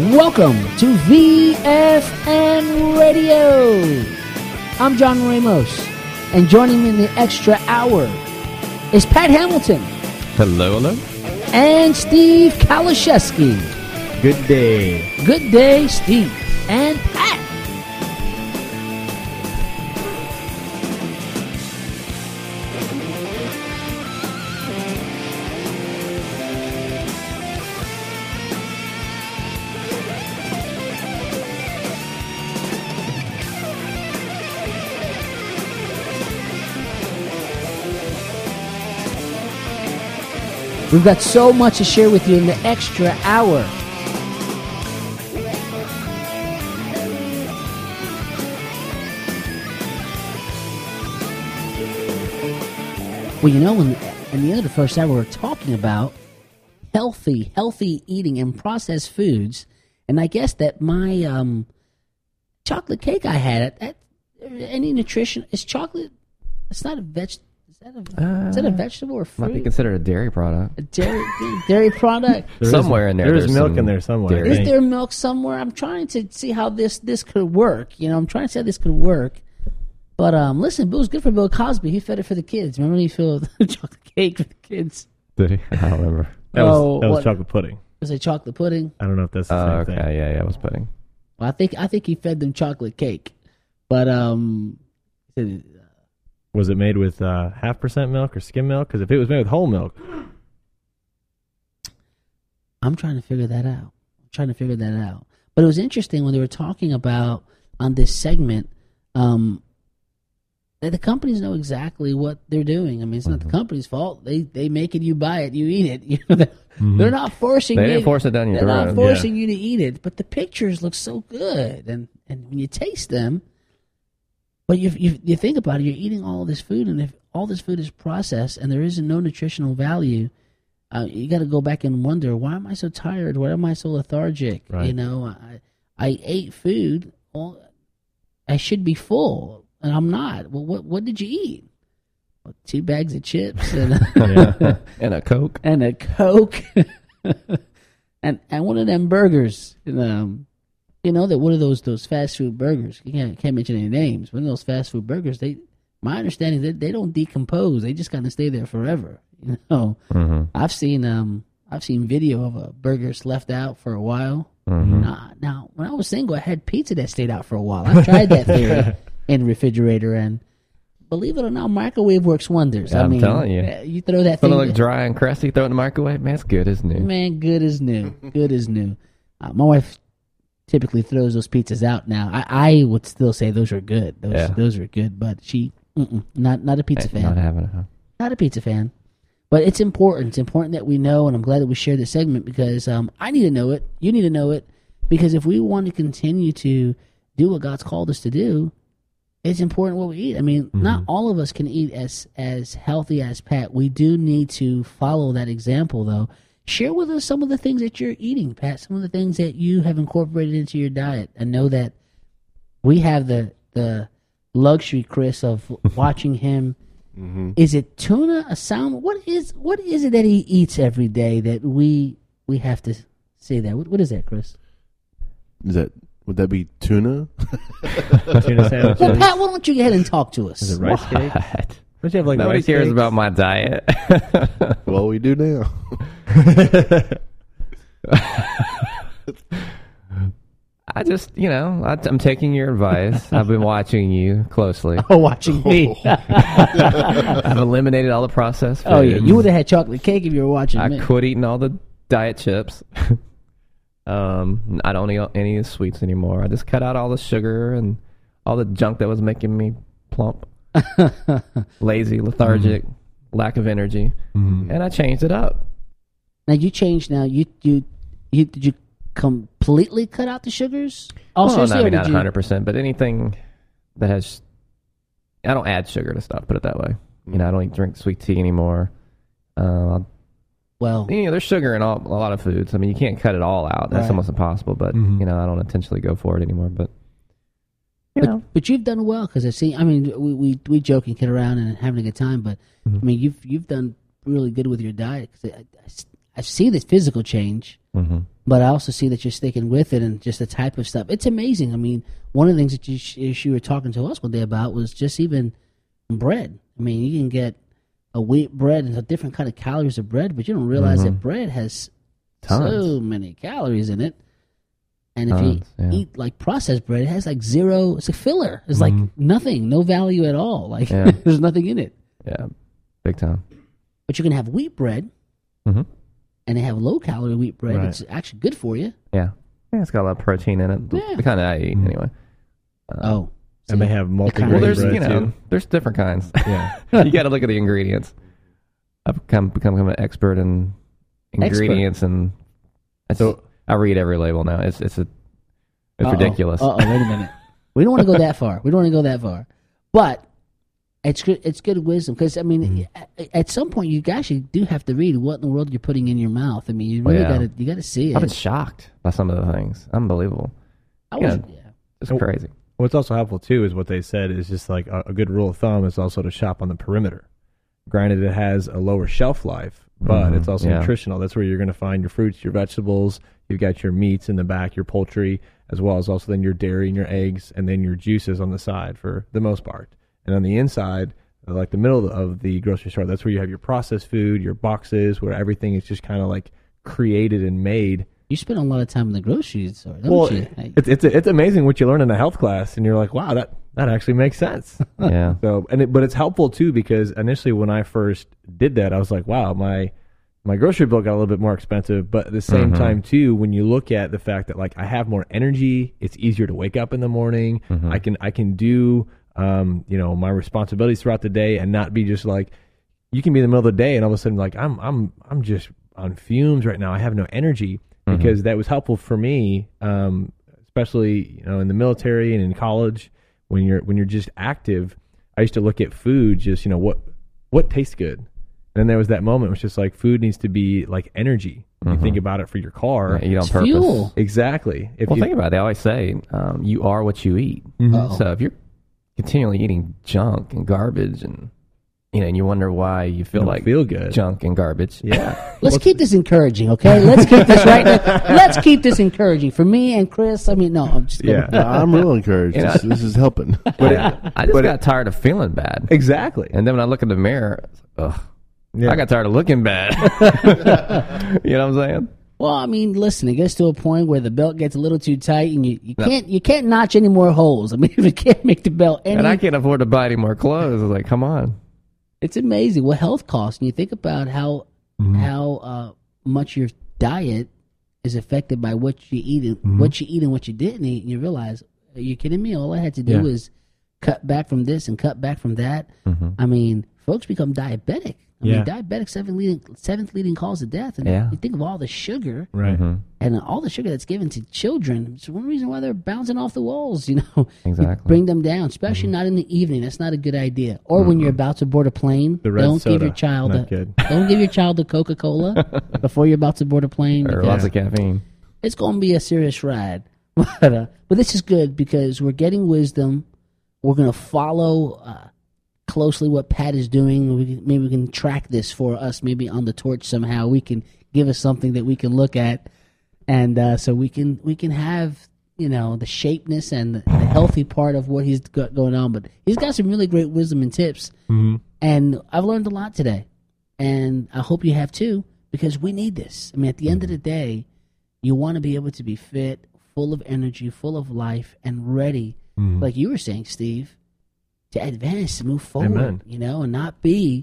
Welcome to VFN Radio. I'm John Ramos, and joining me in the extra hour is Pat Hamilton. Hello, hello. And Steve Kalashewski. Good day. Good day, Steve and Pat. We've got so much to share with you in the extra hour. Well, you know, in the end of the first hour, we're talking about healthy eating and processed foods. And I guess that my chocolate cake I had, any nutrition, is chocolate, it's not a vegetable. Is that a vegetable or fruit? Might be considered a dairy product. A dairy product? Somewhere in there. There's milk in there somewhere. Is there milk somewhere? I'm trying to see how this could work. You know, I'm trying to see how this could work. But listen, it was good for Bill Cosby. He fed it for the kids. Remember when he filled the chocolate cake for the kids? Did he? I don't remember. That was chocolate pudding. Was it chocolate pudding? I don't know if that's the same thing. Okay, yeah, it was pudding. Well, I think he fed them chocolate cake. But was it made with 0.5% milk or skim milk? Because if it was made with whole milk, I'm trying to figure that out. But it was interesting when they were talking about on this segment that the companies know exactly what they're doing. I mean, it's not the company's fault. They make it, you buy it, you eat it. You know, they're not forcing you. They didn't force it down your throat. They're not forcing you to eat it. But the pictures look so good, and when you taste them. But you think about it, you're eating all this food, and if all this food is processed and there isn't no nutritional value, you got to go back and wonder, why am I so tired? Why am I so lethargic? Right. You know, I ate food. Well, I should be full, and I'm not. Well, what did you eat? Well, 2 bags of chips and and a Coke. And a Coke. and one of them burgers. You know, that one of those fast food burgers, you can't mention any names, one of those fast food burgers, my understanding is they don't decompose. They just kind of stay there forever. You know, I've seen video of a burgers left out for a while. Now, when I was single, I had pizza that stayed out for a while. I tried that theory in the refrigerator, and believe it or not, microwave works wonders. I'm telling you. You throw that thing. It'll look dry and crusty, throw it in the microwave, man, it's good as new. Man, good as new. Good as new. My wife typically throws those pizzas out now. I would still say those are good. Those are good, but she not a pizza fan. Not having it, huh? Not a pizza fan. But it's important. It's important that we know, and I'm glad that we share this segment because I need to know it. You need to know it because if we want to continue to do what God's called us to do, it's important what we eat. I mean, not all of us can eat as healthy as Pat. We do need to follow that example, though. Share with us some of the things that you're eating, Pat, some of the things that you have incorporated into your diet. And know that we have the luxury, Chris, of watching him. Is it tuna, a salmon? What is it that he eats every day that we have to say that? What is that, Chris? Would that be tuna? Tuna sandwiches. Well, Pat, why don't you go ahead and talk to us? Is it rice cake? Don't you have Nobody rice cares cakes? about my diet. Well, we do now. I just, I'm taking your advice. I've been watching you closely. Oh, watching me. I've eliminated all the processed foods. Oh, yeah. You would have had chocolate cake if you were watching me. I quit eating all the diet chips. I don't eat any of the sweets anymore. I just cut out all the sugar and all the junk that was making me plump, lazy, lethargic, lack of energy, and I changed it up. Now you changed. Now you did you completely cut out the sugars? Well, not 100%, but anything that has. I don't add sugar to stuff. Put it that way. I don't drink sweet tea anymore. Well, there's sugar in a lot of foods. I mean, you can't cut it all out. That's almost impossible. But I don't intentionally go for it anymore. But but you've done well because I see. I mean, we joke and kid around and having a good time. But I mean, you've done really good with your diet because I see this physical change. Mm-hmm. But I also see that you're sticking with it and just the type of stuff. It's amazing. I mean, one of the things that you were talking to us one day about was just even bread. I mean, you can get a wheat bread and a different kind of calories of bread, but you don't realize that bread has Tons. so many calories in it. And if Tons, you eat like processed bread, it has like zero. It's a filler. It's like nothing, no value at all. Like there's nothing in it. Yeah, big time. But you can have wheat bread, Mm-hmm. and they have low calorie wheat bread. Right. It's actually good for you. Yeah, it's got a lot of protein in it. Yeah. The kind that I eat anyway. And they have multi-grain Well, there's bread too. there's different kinds. Yeah. You got to look at the ingredients. I've become an expert in ingredients, and I read every label now. It's ridiculous. Wait a minute. We don't want to go that far. But it's good. It's good wisdom because I mean, at some point you actually do have to read what in the world you're putting in your mouth. I mean, you really got to see it. I've been shocked by some of the things. Unbelievable. It's crazy. What's also helpful too is what they said is just like a good rule of thumb is also to shop on the perimeter. Granted, it has a lower shelf life, but it's also nutritional. That's where you're going to find your fruits, your vegetables. You've got your meats in the back, your poultry, as well as also then your dairy and your eggs, and then your juices on the side for the most part. And on the inside, like the middle of the grocery store, that's where you have your processed food, your boxes, where everything is just kind of like created and made. You spend a lot of time in the grocery store, don't you? It's amazing what you learn in a health class, and you're like, wow, that actually makes sense. Yeah. So but it's helpful too because initially when I first did that, I was like, wow, my grocery bill got a little bit more expensive, but at the same time too, when you look at the fact that like I have more energy, it's easier to wake up in the morning. I can do my responsibilities throughout the day and not be just like, you can be in the middle of the day and all of a sudden like I'm just on fumes right now. I have no energy. Because that was helpful for me, especially in the military and in college when you're just active. I used to look at food, just what tastes good, and then there was that moment. It was just like food needs to be like energy. You think about it for your car, eat on purpose. Fuel. Exactly. Think about it. They always say you are what you eat. So if you're continually eating junk and garbage and and you wonder why you feel good. Junk and garbage. Yeah. Let's keep this encouraging, okay? Let's keep this Let's keep this encouraging for me and Chris. I mean, no, I'm just kidding. Yeah, I'm real encouraged. This is helping. I just got tired of feeling bad. Exactly. And then when I look in the mirror, I got tired of looking bad. You know what I'm saying? Well, I mean, listen, it gets to a point where the belt gets a little too tight, and you can't notch any more holes. I mean, if you can't make the belt and I can't afford to buy any more clothes. It's like, come on. It's amazing what health costs. And you think about how much your diet is affected by what you eat and what you didn't eat, and you realize, are you kidding me? All I had to do was cut back from this and cut back from that. I mean, folks become diabetic. I mean, diabetic seventh leading cause of death. And you think of all the sugar, right? And all the sugar that's given to children. It's one reason why they're bouncing off the walls. Exactly. You bring them down, especially not in the evening. That's not a good idea. Or when you're about to board a plane, don't give your child a Coca-Cola before you're about to board a plane. Or lots of caffeine. It's going to be a serious ride. But this is good because we're getting wisdom. We're going to follow closely what Pat is doing. Maybe we can track this for us, maybe on the torch somehow. We can give us something that we can look at, and so we can have the shapeness and the healthy part of what he's got going on. But he's got some really great wisdom and tips, and I've learned a lot today, and I hope you have too, because we need this. I mean, at the end of the day, you want to be able to be fit, full of energy, full of life, and ready, like you were saying, Steve, to advance, to move forward, Amen. And not be,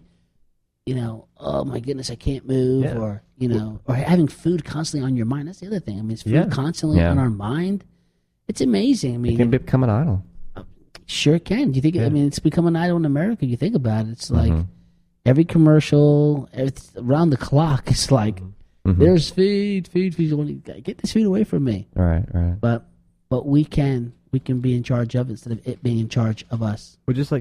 oh my goodness, I can't move, or having food constantly on your mind. That's the other thing. I mean, it's food constantly on our mind. It's amazing. I mean, it can become an idol. Sure can. Do you think? I mean, it's become an idol in America. You think about it. It's like every commercial, around the clock. It's like there's feed. Get this food away from me. Right. But we can be in charge of it instead of it being in charge of us. Well, just like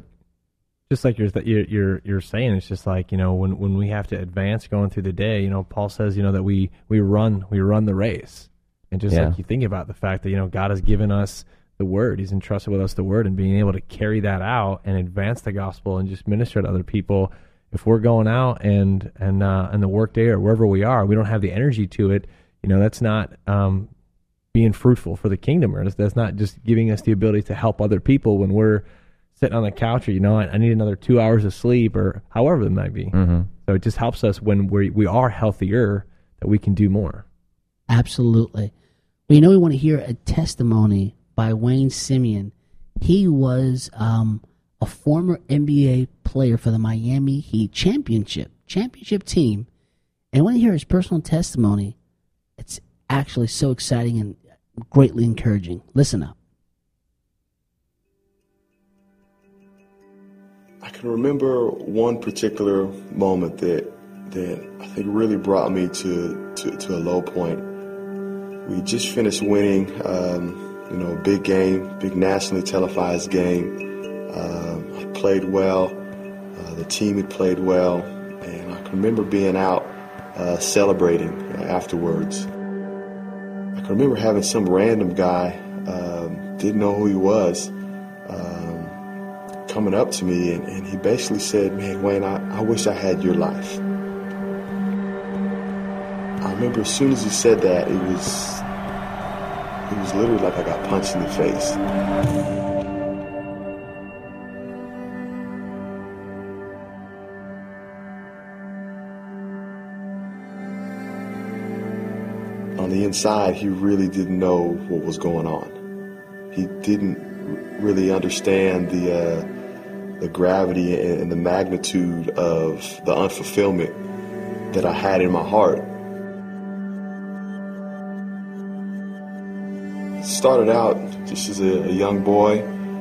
you're saying, it's just like when we have to advance going through the day. Paul says that we run the race, and just like you think about the fact that God has given us the word, He's entrusted with us the word, and being able to carry that out and advance the gospel and just minister to other people. If we're going out and the work day or wherever we are, we don't have the energy to it. that's not being fruitful for the kingdom, or that's not just giving us the ability to help other people when we're sitting on the couch, or I need another 2 hours of sleep, or however it might be. Mm-hmm. So it just helps us when we are healthier, that we can do more. Absolutely. Well, we want to hear a testimony by Wayne Simeon. He was a former NBA player for the Miami Heat championship team. And I want to hear his personal testimony. It's actually so exciting and greatly encouraging. Listen up. I can remember one particular moment that I think really brought me to a low point. We just finished winning, a big game, big nationally televised game. I played well. The team had played well, and I can remember being out celebrating afterwards. I can remember having some random guy, didn't know who he was, coming up to me, and he basically said, "Man, Wayne, I wish I had your life." I remember as soon as he said that, it was literally like I got punched in the face. On the inside, he really didn't know what was going on. He didn't really understand the gravity and the magnitude of the unfulfillment that I had in my heart. Started out just as a young boy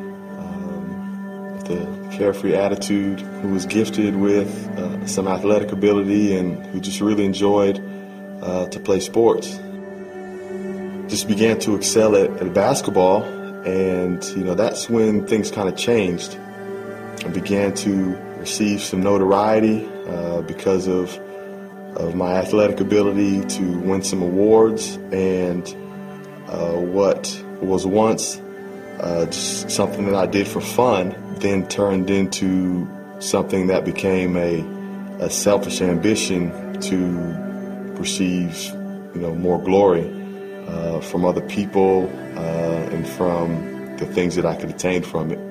with a carefree attitude, who was gifted with some athletic ability and who just really enjoyed to play sports. Just began to excel at basketball, and that's when things kind of changed. I began to receive some notoriety because of my athletic ability to win some awards, and what was once just something that I did for fun then turned into something that became a selfish ambition to receive more glory from other people and from the things that I could attain from it.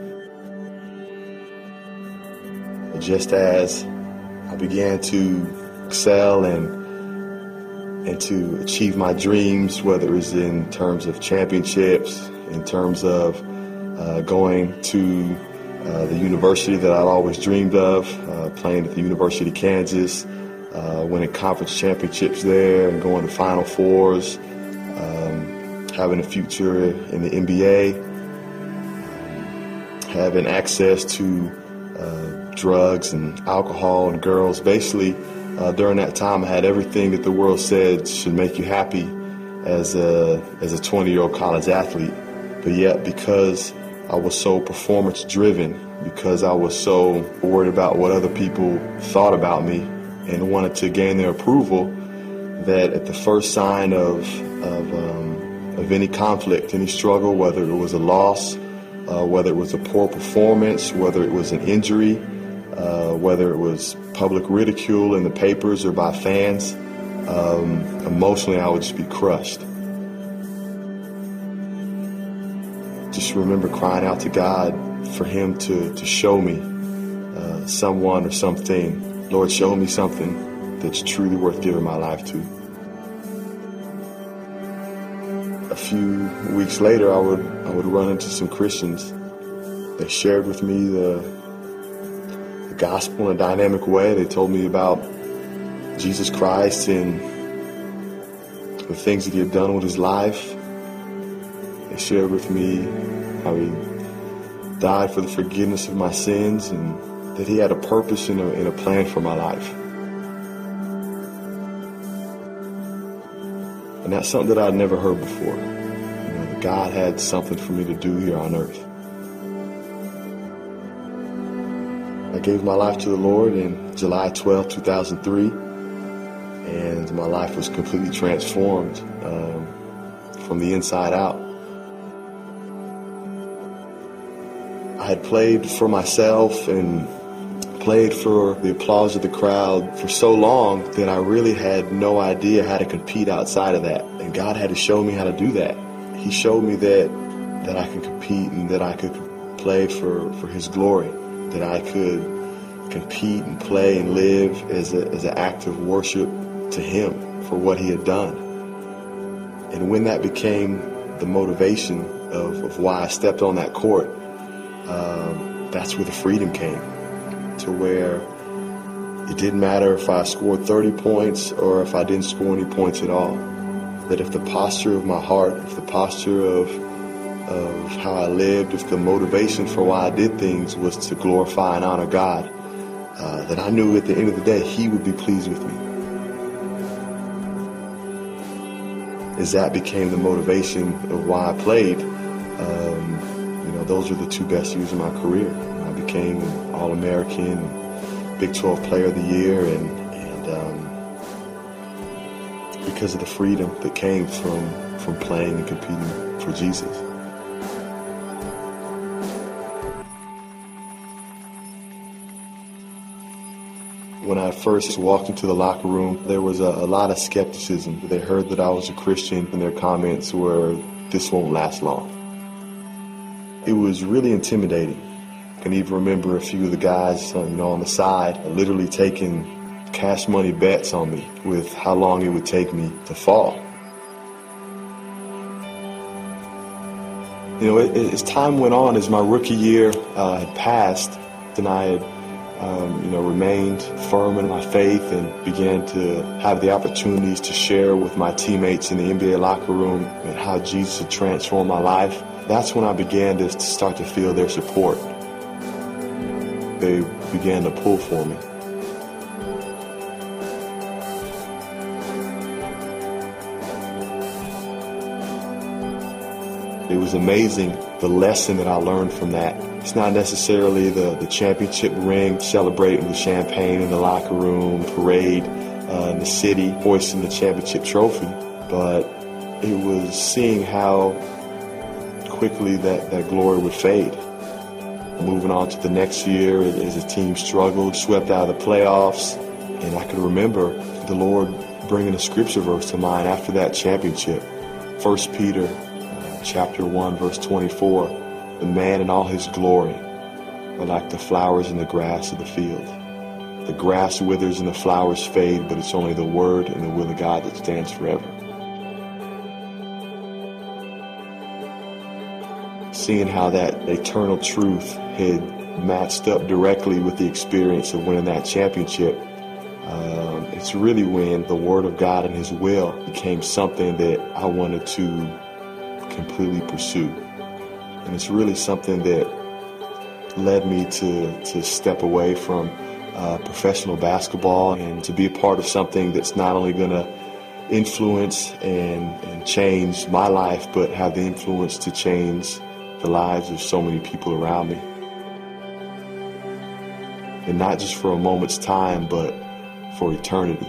Just as I began to excel and to achieve my dreams, whether it was in terms of championships, in terms of going to the university that I'd always dreamed of, playing at the University of Kansas, winning conference championships there and going to Final Fours, having a future in the NBA, having access to drugs and alcohol and girls. Basically, during that time, I had everything that the world said should make you happy as a 20-year-old college athlete. But yet, because I was so performance-driven, because I was so worried about what other people thought about me and wanted to gain their approval, that at the first sign of any conflict, any struggle, whether it was a loss, whether it was a poor performance, whether it was an injury, whether it was public ridicule in the papers or by fans, emotionally I would just be crushed. Just remember crying out to God for Him to show me someone or something. Lord, show me something that's truly worth giving my life to. A few weeks later, I would run into some Christians. They shared with me the gospel in a dynamic way. They told me about Jesus Christ and the things that He had done with His life. They shared with me how He died for the forgiveness of my sins and that He had a purpose and a plan for my life. And that's something that I'd never heard before. That God had something for me to do here on earth. I gave my life to the Lord in July 12, 2003, and my life was completely transformed from the inside out. I had played for myself and played for the applause of the crowd for so long that I really had no idea how to compete outside of that. And God had to show me how to do that. He showed me that I could compete and that I could play for His glory, that I could compete and play and live as an act of worship to Him for what He had done. And when that became the motivation of why I stepped on that court, that's where the freedom came, to where it didn't matter if I scored 30 points or if I didn't score any points at all. That if the posture of my heart, if the posture of how I lived, if the motivation for why I did things was to glorify and honor God, that I knew at the end of the day He would be pleased with me. As that became the motivation of why I played, those were the 2 best years of my career. I became an All-American, Big 12 Player of the Year, and because of the freedom that came from playing and competing for Jesus. When I first walked into the locker room, there was a lot of skepticism. They heard that I was a Christian, and their comments were, "This won't last long." It was really intimidating. I can even remember a few of the guys, on the side, literally taking cash money bets on me with how long it would take me to fall. As time went on, as my rookie year had passed, and I had remained firm in my faith and began to have the opportunities to share with my teammates in the NBA locker room and how Jesus had transformed my life, that's when I began to start to feel their support. They began to pull for me. It was amazing the lesson that I learned from that. It's not necessarily the championship ring, celebrating with champagne in the locker room, parade in the city, hoisting the championship trophy, but it was seeing how quickly that glory would fade. Moving on to the next year as the team struggled, swept out of the playoffs, and I could remember the Lord bringing a scripture verse to mind after that championship. 1 Peter chapter 1, verse 24, "The man in all his glory are like the flowers in the grass of the field. The grass withers and the flowers fade, but it's only the word and the will of God that stands forever." Seeing how that eternal truth had matched up directly with the experience of winning that championship, it's really when the Word of God and His will became something that I wanted to completely pursue. And it's really something that led me to step away from professional basketball and to be a part of something that's not only going to influence and change my life, but have the influence to change the lives of so many people around me. And not just for a moment's time, but for eternity.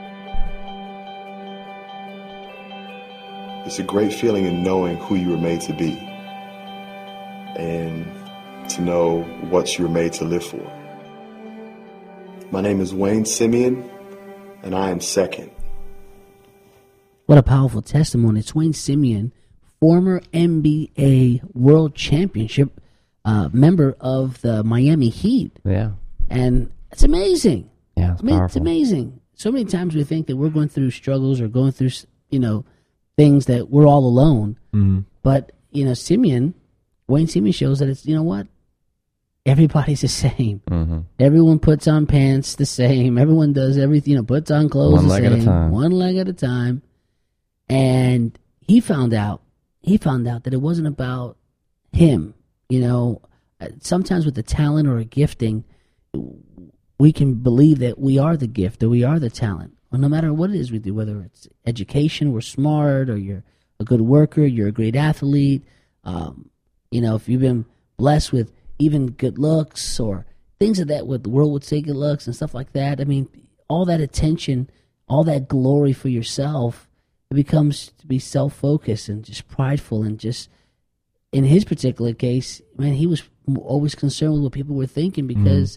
It's a great feeling in knowing who you were made to be and to know what you were made to live for. My name is Wayne Simeon, and I am second. What a powerful testimony. It's Wayne Simeon, former NBA World Championship member of the Miami Heat. Yeah. And it's amazing. Yeah, it's powerful. It's amazing. So many times we think that we're going through struggles or going through, things that we're all alone. Mm-hmm. But, Wayne Simeon shows that it's, everybody's the same. Mm-hmm. Everyone puts on pants the same. Everyone does everything, puts on clothes the same. One leg at a time. One leg at a time. And he found out that it wasn't about him. Sometimes with the talent or a gifting, we can believe that we are the gift or we are the talent. Well, no matter what it is we do, whether it's education, we're smart, or you're a good worker, you're a great athlete, if you've been blessed with even good looks or things of that, what the world would say good looks and stuff like that. I mean, all that attention, all that glory for yourself, it becomes to be self-focused and just prideful and just, in his particular case, man, he was always concerned with what people were thinking because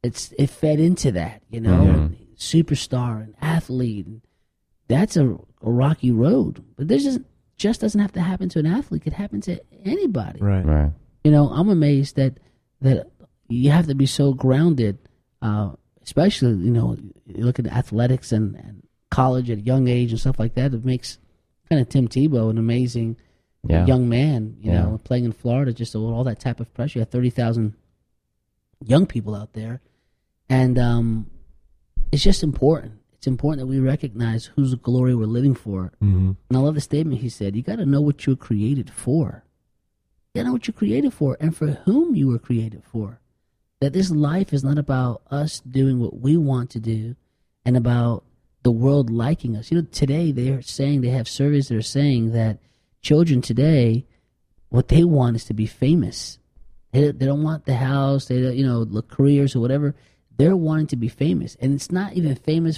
it fed into that, superstar and athlete. And that's a rocky road. But this just doesn't have to happen to an athlete. It could happen to anybody. Right. I'm amazed that you have to be so grounded, especially, you look at athletics and college at a young age and stuff like that. It makes kind of Tim Tebow an amazing young man, playing in Florida, just all that type of pressure. You have 30,000 young people out there. And it's just important. It's important that we recognize whose glory we're living for. Mm-hmm. And I love the statement he said, you got to know what you were created for. You got to know what you're created for and for whom you were created for. That this life is not about us doing what we want to do and about the world liking us. Today they have surveys that are saying that children today, what they want is to be famous. They don't want the house, the careers or whatever. They're wanting to be famous. And it's not even famous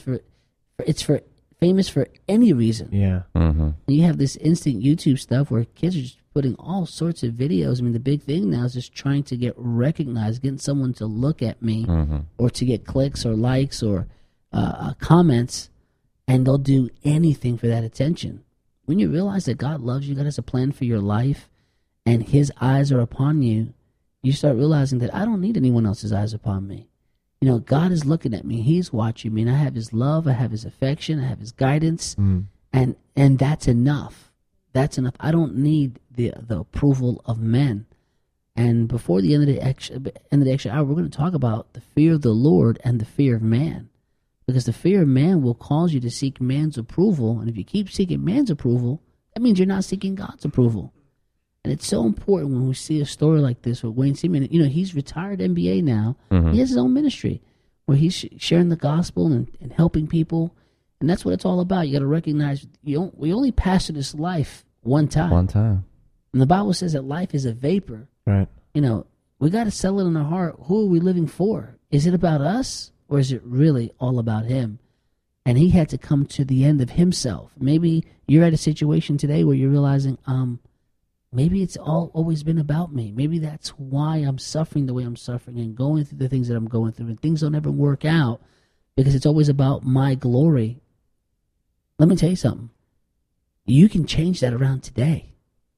famous for any reason. Yeah. Mm-hmm. You have this instant YouTube stuff where kids are just putting all sorts of videos. I mean, the big thing now is just trying to get recognized, getting someone to look at me or to get clicks or likes or comments, and they'll do anything for that attention. When you realize that God loves you, God has a plan for your life, and his eyes are upon you, you start realizing that I don't need anyone else's eyes upon me. God is looking at me. He's watching me, and I have his love. I have his affection. I have his guidance, and that's enough. That's enough. I don't need the approval of men. And before the end of the extra hour, we're going to talk about the fear of the Lord and the fear of man, because the fear of man will cause you to seek man's approval, and if you keep seeking man's approval, that means you're not seeking God's approval. And it's so important when we see a story like this with Wayne Seaman. He's retired NBA now. Mm-hmm. He has his own ministry where he's sharing the gospel and helping people. And that's what it's all about. You got to recognize we only pass through this life one time. One time. And the Bible says that life is a vapor. Right. We got to settle it in our heart. Who are we living for? Is it about us or is it really all about him? And he had to come to the end of himself. Maybe you're at a situation today where you're realizing, maybe it's always been about me. Maybe that's why I'm suffering the way I'm suffering and going through the things that I'm going through. And things don't ever work out because it's always about my glory. Let me tell you something. You can change that around today.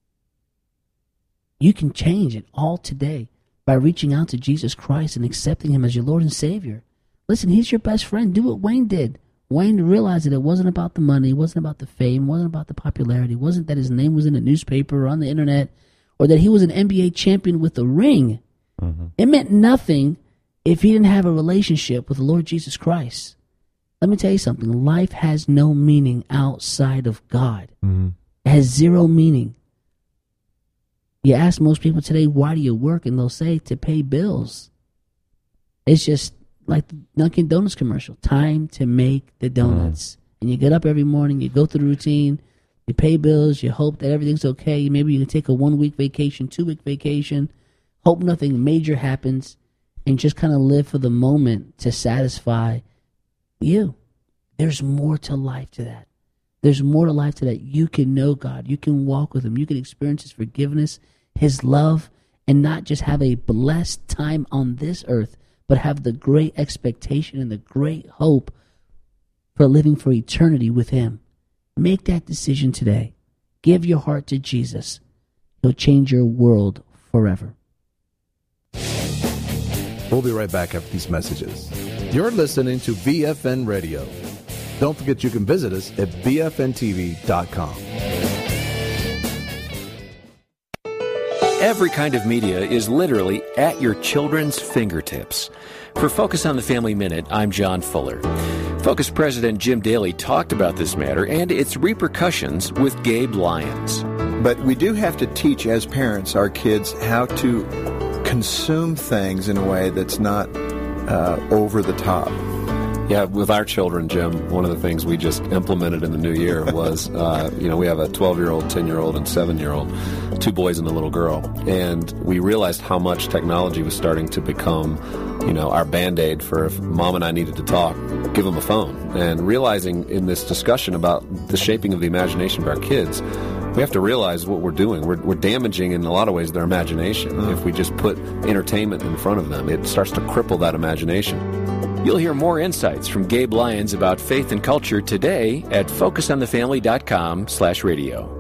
You can change it all today by reaching out to Jesus Christ and accepting him as your Lord and Savior. Listen, he's your best friend. Do what Wayne did. Wayne realized that it wasn't about the money, it wasn't about the fame, it wasn't about the popularity, it wasn't that his name was in the newspaper or on the internet, or that he was an NBA champion with a ring. Mm-hmm. It meant nothing if he didn't have a relationship with the Lord Jesus Christ. Let me tell you something. Life has no meaning outside of God. Mm-hmm. It has zero meaning. You ask most people today, why do you work? And they'll say, to pay bills. It's just like the Dunkin' Donuts commercial, time to make the donuts. And you get up every morning, you go through the routine, you pay bills, you hope that everything's okay. Maybe you can take a 1-week vacation, 2-week vacation, hope nothing major happens, and just kind of live for the moment to satisfy you. There's more to life to that. There's more to life to that. You can know God. You can walk with him. You can experience his forgiveness, his love, and not just have a blessed time on this earth, but have the great expectation and the great hope for living for eternity with him. Make that decision today. Give your heart to Jesus. He'll change your world forever. We'll be right back after these messages. You're listening to BFN Radio. Don't forget you can visit us at bfntv.com. Every kind of media is literally at your children's fingertips. For Focus on the Family Minute, I'm John Fuller. Focus President Jim Daly talked about this matter and its repercussions with Gabe Lyons. But we do have to teach, as parents, our kids how to consume things in a way that's not over the top. Yeah, with our children, Jim, one of the things we just implemented in the new year was, we have a 12-year-old, 10-year-old, and 7-year-old, 2 boys and a little girl. And we realized how much technology was starting to become, our Band-Aid for if Mom and I needed to talk, give them a phone. And realizing in this discussion about the shaping of the imagination of our kids, We have to realize what we're doing. We're damaging, in a lot of ways, their imagination. If we just put entertainment in front of them, it starts to cripple that imagination. You'll hear more insights from Gabe Lyons about faith and culture today at focusonthefamily.com/radio.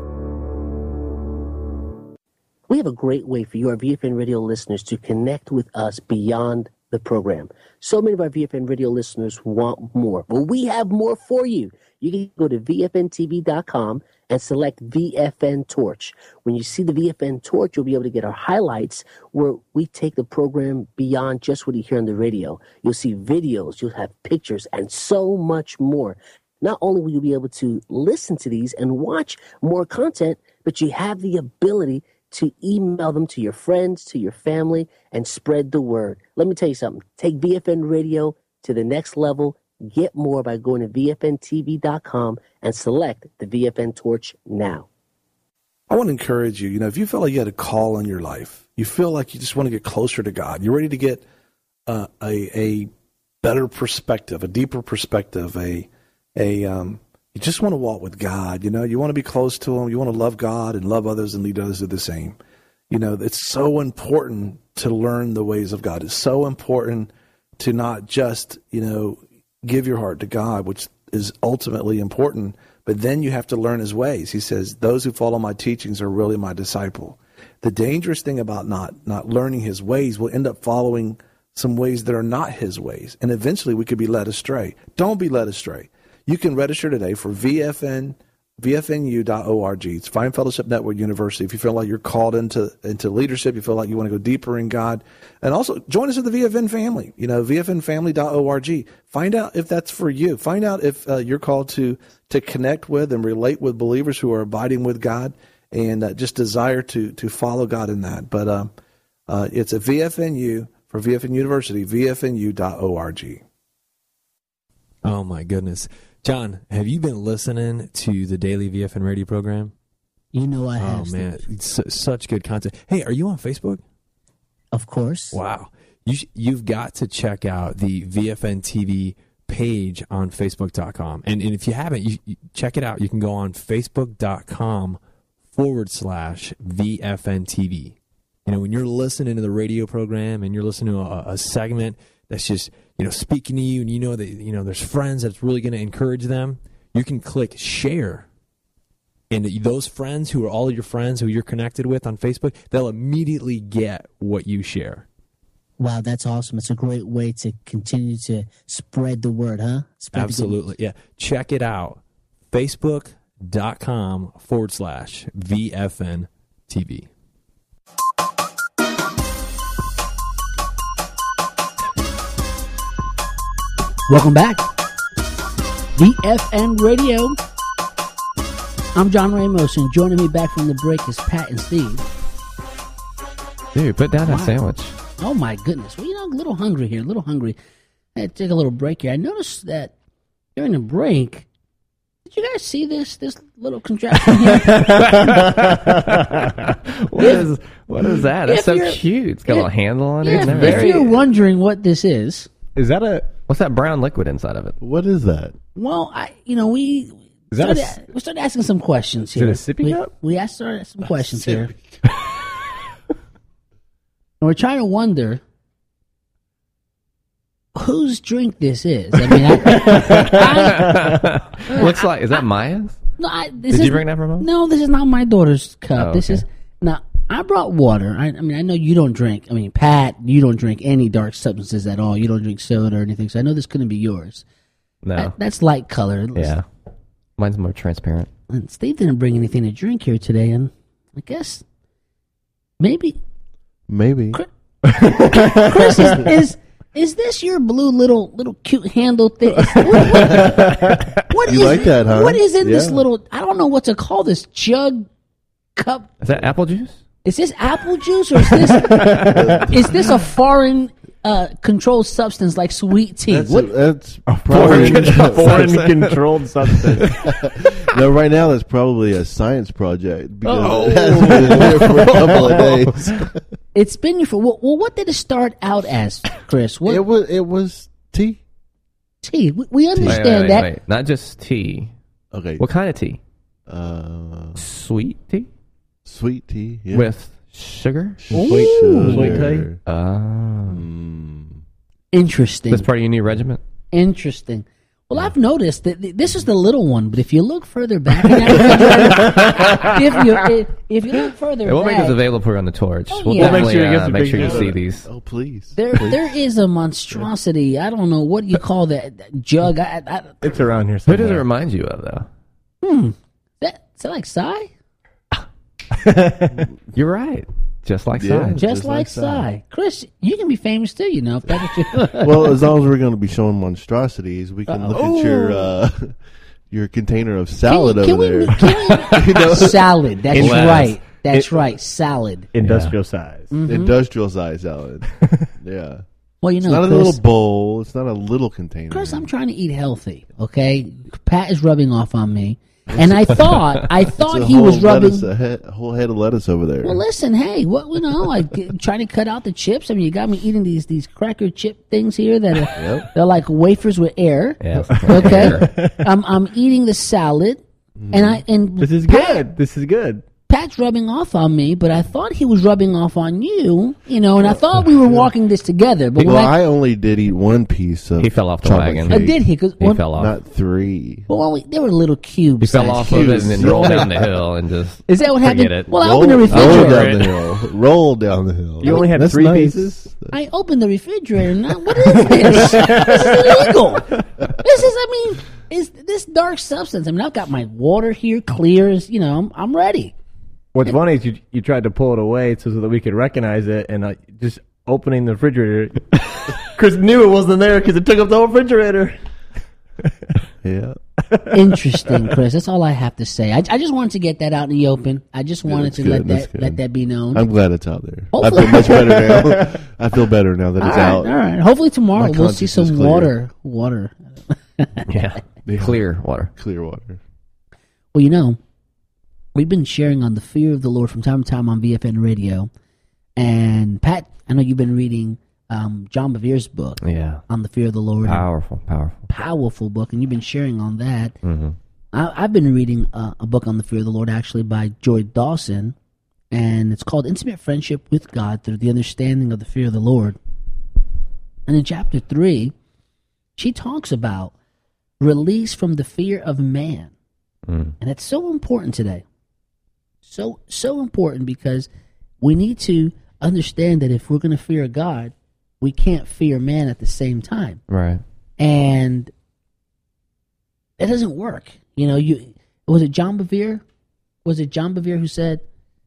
We have a great way for you, our VFN Radio listeners, to connect with us beyond the program. So many of our VFN Radio listeners want more. Well, we have more for you. You can go to VFNTV.com and select VFN Torch. When you see the VFN Torch, you'll be able to get our highlights where we take the program beyond just what you hear on the radio. You'll see videos, you'll have pictures, and so much more. Not only will you be able to listen to these and watch more content, but you have the ability to email them to your friends, to your family, and spread the word. Let me tell you something. Take VFN Radio to the next level. Get more by going to VFNTV.com and select the VFN Torch now. I want to encourage you, if you feel like you had a call in your life, you feel like you just want to get closer to God, you're ready to get a better perspective, a deeper perspective, you just want to walk with God, you want to be close to Him, you want to love God and love others and lead others to the same. It's so important to learn the ways of God. It's so important to not just, give your heart to God, which is ultimately important, but then you have to learn His ways. He says, those who follow my teachings are really my disciple. The dangerous thing about not learning His ways, will end up following some ways that are not His ways, and eventually we could be led astray. Don't be led astray. You can register today for VFNU.org. It's Fine Fellowship Network University. If you feel like you're called into leadership, you feel like you want to go deeper in God. And also join us at the VFN family, VFNfamily.org. Find out if that's for you. Find out if you're called to connect with and relate with believers who are abiding with God and just desire to follow God in that. But it's a VFNU for VFN University, VFNU.org. Oh, my goodness. John, have you been listening to the daily VFN radio program? I have. Oh, man. It's such good content. Hey, are you on Facebook? Of course. Wow. You've got to check out the VFN TV page on Facebook.com. And if you haven't, you check it out. You can go on Facebook.com/VFN TV. When you're listening to the radio program and you're listening to a segment that's just, speaking to you, and that, there's friends that's really going to encourage them, you can click share. And those friends who are all your friends who you're connected with on Facebook, they'll immediately get what you share. Wow, that's awesome. It's a great way to continue to spread the word, huh? Absolutely. Yeah. Check it out. Facebook.com/VFN TV. Welcome back. VFN Radio. I'm John Ramos, and joining me back from the break is Pat and Steve. Dude, put down that sandwich. Oh, my goodness. Well, I'm a little hungry here, I had to take a little break here. I noticed that during the break, did you guys see this little contraption here? What is that? That's so cute. It's got a little handle on it. If you're wondering what this is. What's that brown liquid inside of it? What is that? Well, we started asking some questions here. Is it a sippy cup? We started asking some questions here. And we're trying to wonder whose drink this is. I mean, looks like, is that Maya's? No, Did you bring that from home? No, this is not my daughter's cup. Oh, This is now. I brought water. I know you don't drink. I mean, Pat, you don't drink any dark substances at all. You don't drink soda or anything. So I know this couldn't be yours. No, that's light colored. Yeah, mine's more transparent. And Steve didn't bring anything to drink here today, and I guess maybe. Chris, is this your blue little cute handle thing? What you like that, huh? What is in this little? I don't know what to call this jug cup. Is that apple juice? Is this apple juice, or is this a foreign controlled substance like sweet tea? That's probably foreign controlled substance. No, right now that's probably a science project because it hasn't been here for a couple of days. It's been here for well. What did it start out as, Chris? It was tea. Tea. We understand that. Wait. Not just tea. Okay. What kind of tea? Sweet tea Sweet tea. Yeah. with sugar. Sweet tea. Interesting. That's part of your new regiment. Interesting. Well, I've noticed that this is the little one, but if you look further back, in that refrigerator, if you look further Yeah, we'll make back, this available for you on the torch. We'll yeah. definitely Make sure you get some make sure you pictures see of it. these. Oh, please. there is a monstrosity. I don't know what you call that jug. It's around here Who somewhere. does it remind you of, though? Is that like Psy? You're right. Just like Yeah. size. Just like Psy. Chris, you can be famous too, you know. If that's what you Well, as long as we're going to be showing monstrosities, we can look at your container of salad over there. You know? Salad. That's Lettuce. right. That's right. Salad. Industrial size. Industrial size salad. Yeah. Well, you It's know, not a Chris, little bowl. It's not a little container. Chris, I'm trying to eat healthy. Okay, Pat is rubbing off on me, and I thought It's a he whole was rubbing. lettuce, a whole head of lettuce over there. Well, listen, hey, what trying to cut out the chips. I mean, you got me eating these cracker chip things here that are they're like wafers with air. Yeah. Okay, I'm eating the salad, and This is Pat, good. This is good. Pat's rubbing off on me, but I thought he was rubbing off on you, you know, and I thought we were walking this together. But well, when I only did eat one piece of He fell off the chocolate wagon. cake. did he? Cause He fell off. Not three. well, they were little cubes. He fell size off of it cubes. and then rolled down the hill and just Is that what happened? forget it. Well, I Roll opened the down refrigerator. the hill. Roll down the hill. You only had That's 3 nice. pieces? I opened the refrigerator. Now, what is this? This is illegal. Is this dark substance? I mean, I've got my water here, clear as, you know, I'm ready. What's funny is you tried to pull it away so that we could recognize it, and just opening the refrigerator, Chris knew it wasn't there because it took up the whole refrigerator. Yeah. Interesting, Chris. That's all I have to say. I just wanted to get that out in the open. I just wanted to good. That's let good. that be known. I'm glad it's out there. Hopefully- I feel much better now. I feel better now that it's out. All right. Hopefully tomorrow My we'll see conscience is some clear. water. yeah. Clear water. Clear water. Well, you know, we've been sharing on the fear of the Lord from time to time on VFN Radio. And Pat, I know you've been reading John Bevere's book Yeah. on the fear of the Lord. Powerful book, and you've been sharing on that. Mm-hmm. I've been reading a book on the fear of the Lord, actually, by Joy Dawson, and it's called Intimate Friendship with God Through the Understanding of the Fear of the Lord. And in chapter 3, she talks about release from the fear of man. And that's so important today. So important, because we need to understand that if we're going to fear God, we can't fear man at the same time. Right. And it doesn't work. You know, was it John Bevere? Was it John Bevere who said,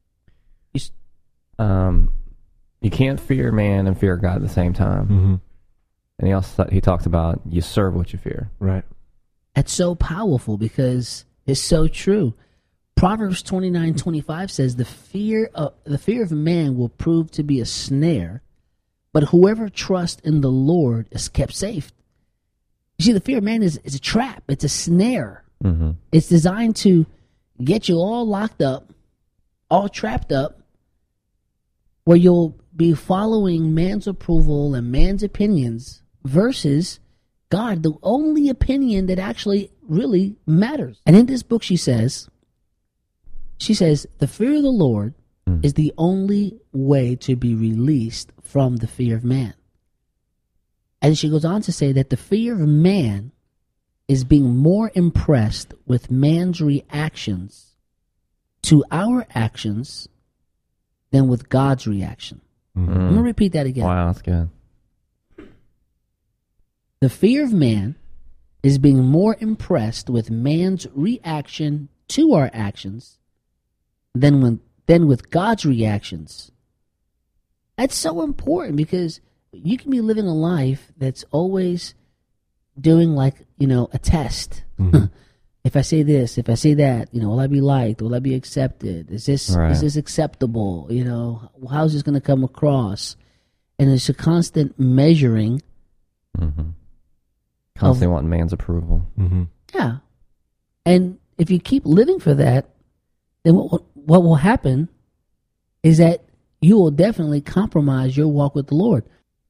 you can't fear man and fear God at the same time. Mm-hmm. And he talks about you serve what you fear. Right. that's so powerful because it's so true. Proverbs 29:25 says the fear of man will prove to be a snare, but whoever trusts in the Lord is kept safe. You see, the fear of man is a trap. It's a snare. Mm-hmm. It's designed to get you all locked up, all trapped up, where you'll be following man's approval and man's opinions versus God, the only opinion that actually really matters. And in this book, she says, the fear of the Lord is the only way to be released from the fear of man. And she goes on to say that the fear of man is being more impressed with man's reactions to our actions than with God's reaction. I'm going to repeat that again. Wow, that's good. The fear of man is being more impressed with man's reaction to our actions than with God's reactions. That's so important because you can be living a life that's always doing a test. Mm-hmm. If I say this, if I say that, will I be liked? Will I be accepted? Is this acceptable? How's this going to come across? And it's a constant measuring. Mm-hmm. Constantly wanting man's approval. Mm-hmm. Yeah. And if you keep living for that, then what will happen is that you will definitely compromise your walk with the Lord.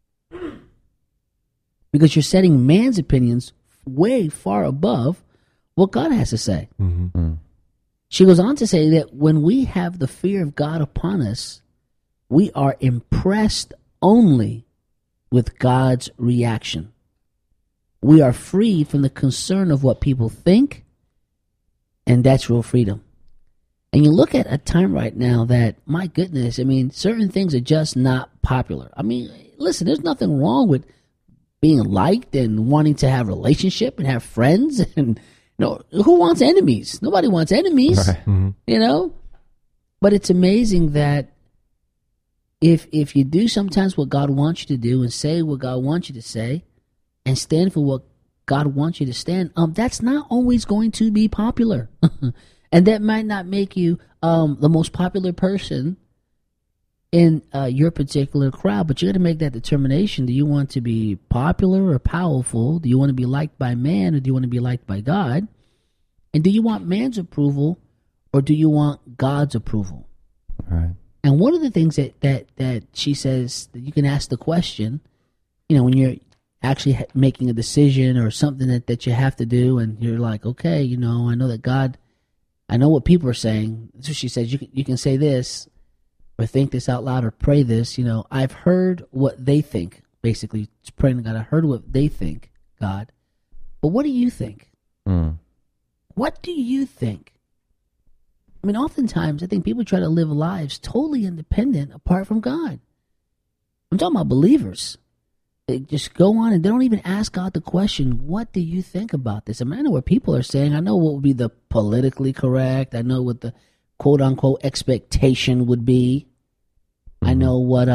Because you're setting man's opinions way far above what God has to say. Mm-hmm. She goes on to say that when we have the fear of God upon us, we are impressed only with God's reaction. We are freed from the concern of what people think, and that's real freedom. And you look at a time right now that, my goodness, I mean, certain things are just not popular. I mean, listen, there's nothing wrong with being liked and wanting to have a relationship and have friends. And, who wants enemies? Nobody wants enemies, right. But it's amazing that if you do sometimes what God wants you to do and say what God wants you to say and stand for what God wants you to stand, that's not always going to be popular. And that might not make you the most popular person in your particular crowd, but you got to make that determination. Do you want to be popular or powerful? Do you want to be liked by man, or do you want to be liked by God? And do you want man's approval, or do you want God's approval? Right. And one of the things that she says that you can ask the question, when you're actually making a decision or something that you have to do, and you're like, okay, I know that God, I know what people are saying. So she says, you can say this, or think this out loud, or pray this. I've heard what they think. Basically, it's praying to God. I heard what they think, God. But what do you think? What do you think? I mean, oftentimes, I think people try to live lives totally independent apart from God. I'm talking about believers. They just go on and they don't even ask God the question, what do you think about this? I mean, I know what people are saying. I know what would be the politically correct. I know what the quote-unquote expectation would be. I know what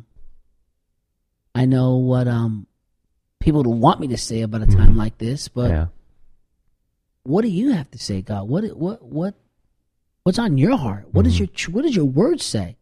people don't want me to say about a time like this, but what do you have to say, God? What's on your heart? What does your word say?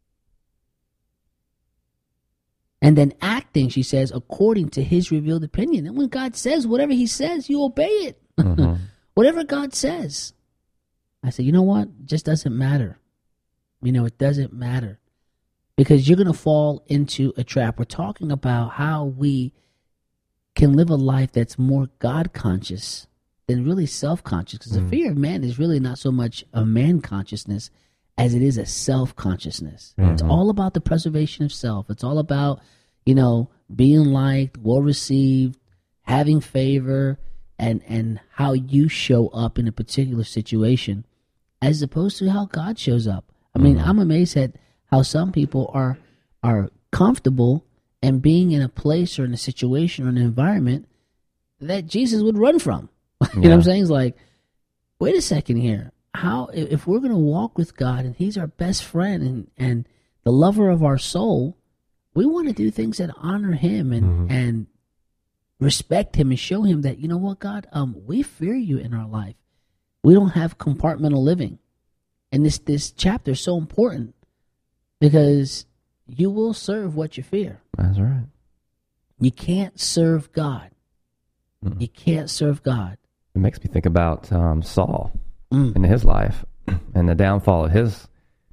And then acting, she says, according to his revealed opinion. And when God says whatever he says, you obey it. Whatever God says. I said, you know what? It just doesn't matter. It doesn't matter. Because you're going to fall into a trap. We're talking about how we can live a life that's more God-conscious than really self-conscious. Because the fear of man is really not so much a man consciousness as it is a self-consciousness. It's all about the preservation of self. It's all about, being liked, well-received, having favor, and how you show up in a particular situation, as opposed to how God shows up. I mean, I'm amazed at how some people are comfortable and being in a place or in a situation or an environment that Jesus would run from. You know what I'm saying? It's like, wait a second here. How, if we're going to walk with God and he's our best friend and the lover of our soul, we want to do things that honor him and respect him and show him that, you know what, God, we fear you in our life. We don't have compartmental living. And this chapter is so important because you will serve what you fear. That's right. You can't serve God. You can't serve God. It makes me think about Saul in his life and the downfall of his.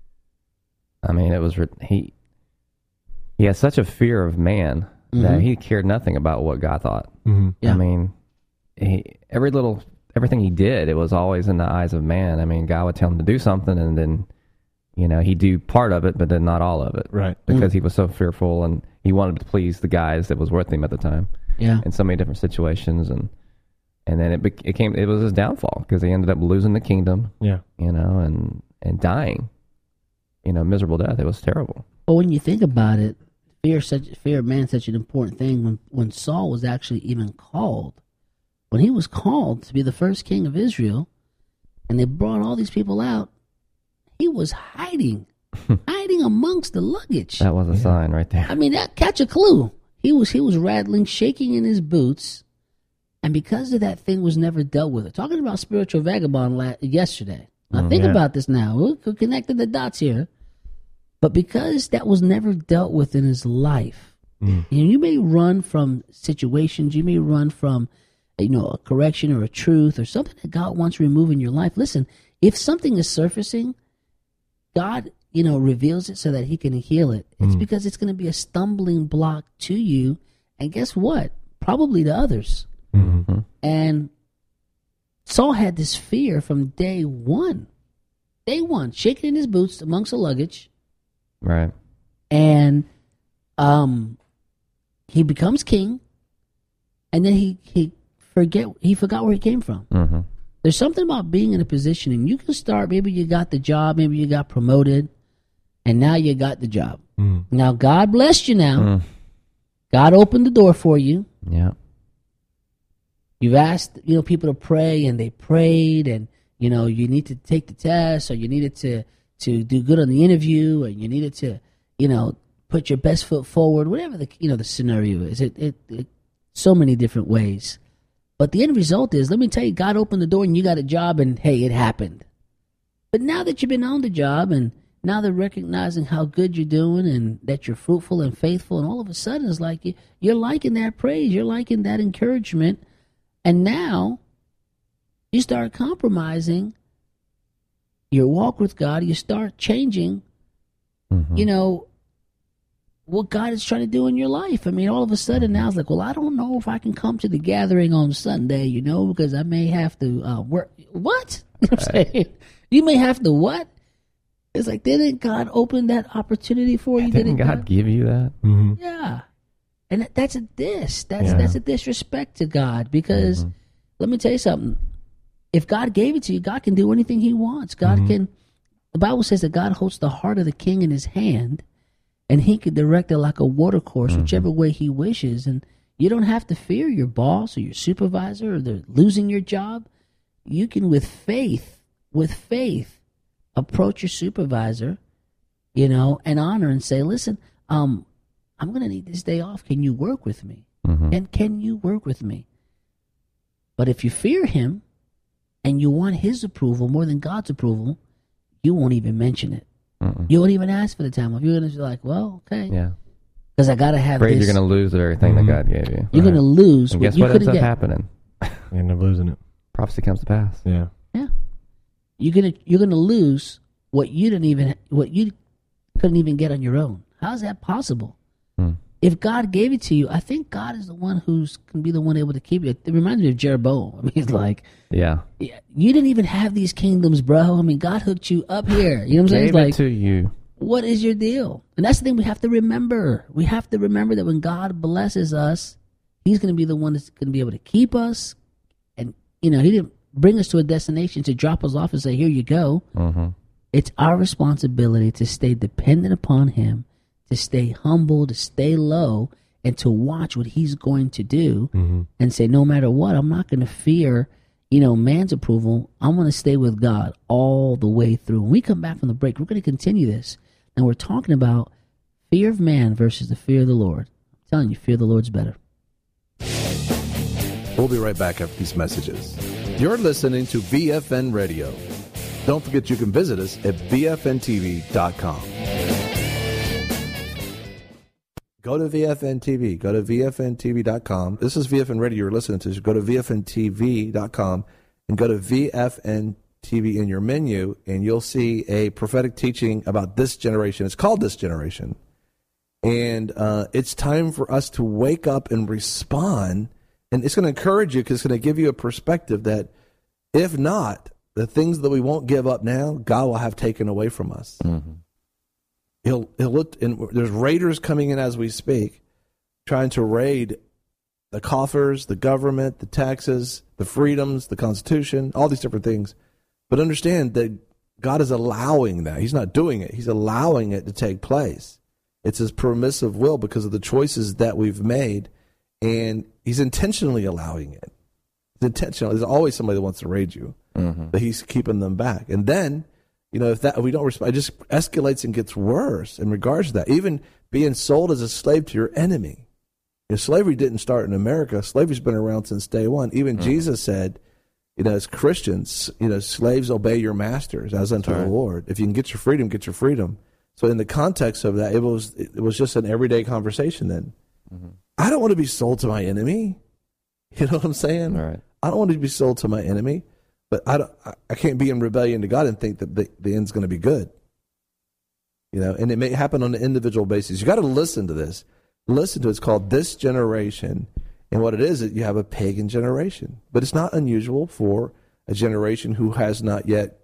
I mean, it was he had such a fear of man that he cared nothing about what God thought. I mean, everything he did, it was always in the eyes of man. I mean, God would tell him to do something, and then he'd do part of it, but then not all of it, right? Because he was so fearful, and he wanted to please the guys that was with him at the time. In so many different situations, and then it was his downfall because he ended up losing the kingdom. And dying, miserable death. It was terrible. But when you think about it, fear of man is such an important thing. When Saul was actually even called, when he was called to be the first king of Israel, and they brought all these people out, he was hiding amongst the luggage. That was a sign right there. I mean, catch a clue. He was rattling, shaking in his boots, and because of that, thing was never dealt with. Talking about spiritual vagabond yesterday. Now think about this now. We're connecting the dots here. But because that was never dealt with in his life, you may run from situations, you may run from a correction or a truth or something that God wants to remove in your life. Listen, if something is surfacing, God reveals it so that he can heal it. It's because it's going to be a stumbling block to you. And guess what? Probably to others. And Saul had this fear from day one. Day one, shaking in his boots amongst the luggage. Right. And he becomes king, and then he forgot where he came from. Mm-hmm. There's something about being in a position, and you can start, maybe you got the job, maybe you got promoted, and now you got the job. Now God blessed you now. God opened the door for you. Yeah. You've asked, people to pray, and they prayed, and, you need to take the test, or you needed to do good on the interview, or you needed to, put your best foot forward, whatever the scenario is. It so many different ways. But the end result is, let me tell you, God opened the door and you got a job, and hey, it happened. But now that you've been on the job, and now they're recognizing how good you're doing and that you're fruitful and faithful, and all of a sudden it's like you're liking that praise, you're liking that encouragement, and now you start compromising your walk with God. You start changing, what God is trying to do in your life. I mean, all of a sudden now it's like, well, I don't know if I can come to the gathering on Sunday, because I may have to work. What? You know what I'm saying? You may have to what? It's like, didn't God open that opportunity for you? Didn't God give you that? Mm-hmm. Yeah. And that's a diss. That's a disrespect to God, because let me tell you something. If God gave it to you, God can do anything he wants. God can. The Bible says that God holds the heart of the king in his hand, and he can direct it like a water course, whichever way he wishes. And you don't have to fear your boss or your supervisor or they're losing your job. You can, with faith, approach your supervisor, and honor and say, listen, I'm going to need this day off. Can you work with me? And can you work with me? But if you fear him and you want his approval more than God's approval, you won't even mention it. You won't even ask for the time off. You're going to be like, well, okay. Yeah. Because I got to have Afraid this. You're going to lose the very thing that God gave you. You're going to lose. And guess what ends up happening? You end up losing it. Prophecy comes to pass. Yeah. Yeah. You're gonna lose what you couldn't even get on your own. How's that possible? If God gave it to you, I think God is the one can be the one able to keep it. It reminds me of Jeroboam. I mean, it's like, you didn't even have these kingdoms, bro. I mean, God hooked you up here. You know what I'm saying? It's like, it to you. What is your deal? And that's the thing we have to remember. We have to remember that when God blesses us, he's going to be the one that's going to be able to keep us. And, he didn't bring us to a destination to drop us off and say, here you go. It's our responsibility to stay dependent upon him, to stay humble, to stay low, and to watch what he's going to do and say, no matter what, I'm not going to fear, man's approval. I'm going to stay with God all the way through. When we come back from the break, we're going to continue this. And we're talking about fear of man versus the fear of the Lord. I'm telling you, fear of the Lord's better. We'll be right back after these messages. You're listening to VFN Radio. Don't forget you can visit us at VFNTV.com. Go to VFN TV. Go to VFNTV.com. This is VFN Radio you're listening to. So go to VFNTV.com and go to VFN TV in your menu, and you'll see a prophetic teaching about this generation. It's called This Generation. And it's time for us to wake up and respond. And it's going to encourage you because it's going to give you a perspective that if not, the things that we won't give up now, God will have taken away from us. He'll look, and there's raiders coming in as we speak, trying to raid the coffers, the government, the taxes, the freedoms, the Constitution, all these different things. But understand that God is allowing that. He's not doing it. He's allowing it to take place. It's his permissive will because of the choices that we've made, and he's intentionally allowing it. It's intentional. There's always somebody that wants to raid you, but he's keeping them back. And then, if we don't respond, it just escalates and gets worse in regards to that. Even being sold as a slave to your enemy. Slavery didn't start in America. Slavery's been around since day one. Even Jesus said, as Christians, slaves obey your masters as unto the Lord. If you can get your freedom, get your freedom. So in the context of that, it was just an everyday conversation then. I don't want to be sold to my enemy. You know what I'm saying? All right. I don't want to be sold to my enemy, but I can't be in rebellion to God and think that the end's going to be good. And it may happen on an individual basis. You got to listen to this. Listen to it. It's called This Generation. And what it is you have a pagan generation. But it's not unusual for a generation who has not yet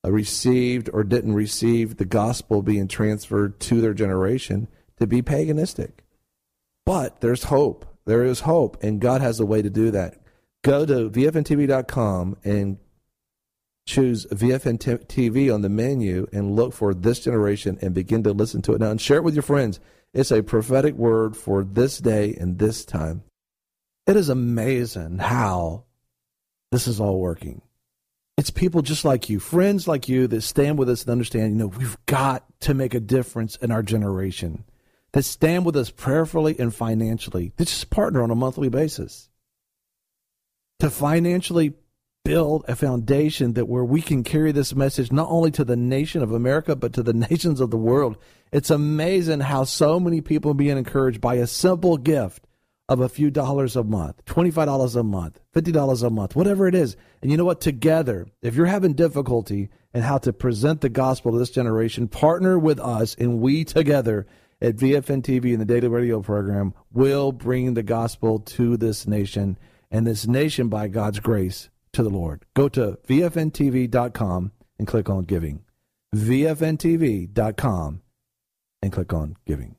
received or didn't receive the gospel being transferred to their generation to be paganistic. But there's hope. There is hope, and God has a way to do that. Go to VFNTV.com and choose VFN TV on the menu and look for This Generation and begin to listen to it now and share it with your friends. It's a prophetic word for this day and this time. It is amazing how this is all working. It's people just like you, friends like you, that stand with us and understand, we've got to make a difference in our generation, that stand with us prayerfully and financially, that just partner on a monthly basis, to financially build a foundation that where we can carry this message not only to the nation of America, but to the nations of the world. It's amazing how so many people are being encouraged by a simple gift of a few dollars a month, $25 a month, $50 a month, whatever it is. And you know what? Together, if you're having difficulty in how to present the gospel to this generation, partner with us, and we together at VFN TV and the Daily Radio Program will bring the gospel to this nation, and this nation, by God's grace, to the Lord. Go to VFNTV.com and click on Giving. VFNTV.com and click on Giving.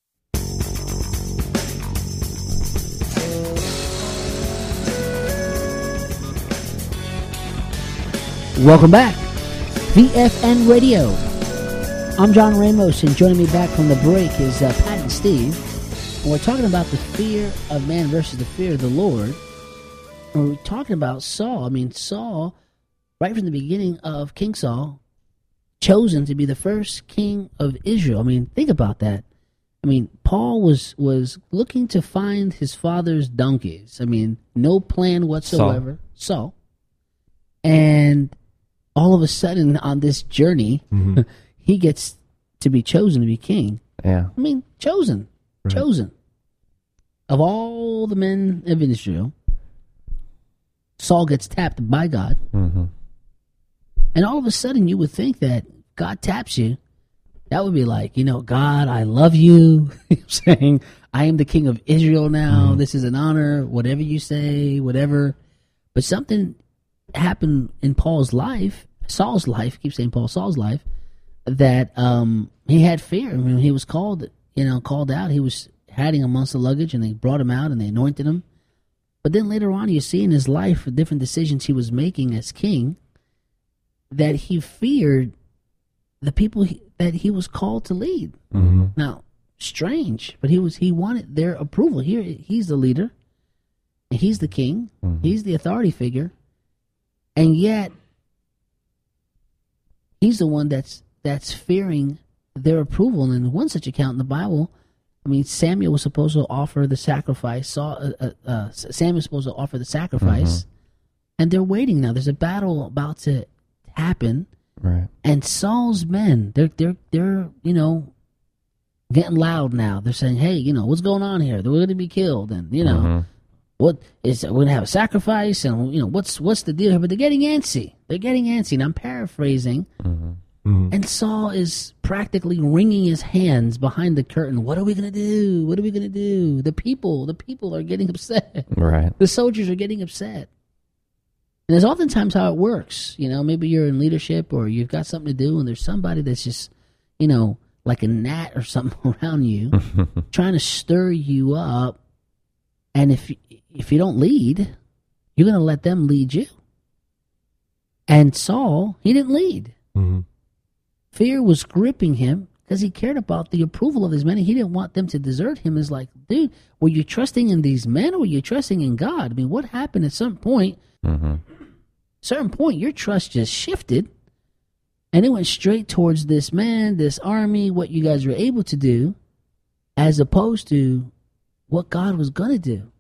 Welcome back. VFN Radio. I'm John Ramos, and joining me back from the break is Pat and Steve. And we're talking about the fear of man versus the fear of the Lord. And we're talking about Saul. I mean, Saul, right from the beginning of King Saul, chosen to be the first king of Israel. I mean, think about that. I mean, Paul was looking to find his father's donkeys. I mean, no plan whatsoever. Saul. And all of a sudden on this journey, he gets to be chosen to be king. Yeah. I mean, chosen. Right. Chosen. Of all the men of Israel, Saul gets tapped by God. Mm-hmm. And all of a sudden, you would think that God taps you. That would be like, God, I love you. You're saying, I am the king of Israel now. This is an honor. Whatever you say, whatever. But something happened in Saul's life, Saul's life, that he had fear. I mean, he was called out. He was hiding amongst the luggage, and they brought him out, and they anointed him. But then later on, you see in his life, the different decisions he was making as king, that he feared the people that he was called to lead. Mm-hmm. Now, strange, but he wanted their approval. Here, he's the leader, and he's the king. Mm-hmm. He's the authority figure, and yet he's the one that's fearing their approval. And in one such account in the Bible, I mean, Samuel was supposed to offer the sacrifice. Samuel was supposed to offer the sacrifice, and they're waiting now. There's a battle about to happen, right? And Saul's men, they're getting loud now. They're saying, "Hey, what's going on here? They're going to be killed, and what is we're going to have a sacrifice, and what's the deal here?" But they're getting antsy. And I'm paraphrasing. Mm-hmm. And Saul is practically wringing his hands behind the curtain. What are we going to do? What are we going to do? The people are getting upset. Right. The soldiers are getting upset. And that's oftentimes how it works. Maybe you're in leadership or you've got something to do, and there's somebody that's just, like a gnat or something around you trying to stir you up. And if you don't lead, you're going to let them lead you. And Saul, he didn't lead. Mm-hmm. Fear was gripping him because he cared about the approval of his men. He didn't want them to desert him. It's like, dude, were you trusting in these men or were you trusting in God? I mean, what happened at some point? Mm-hmm. Certain point, your trust just shifted, and it went straight towards this man, this army, what you guys were able to do, as opposed to what God was going to do.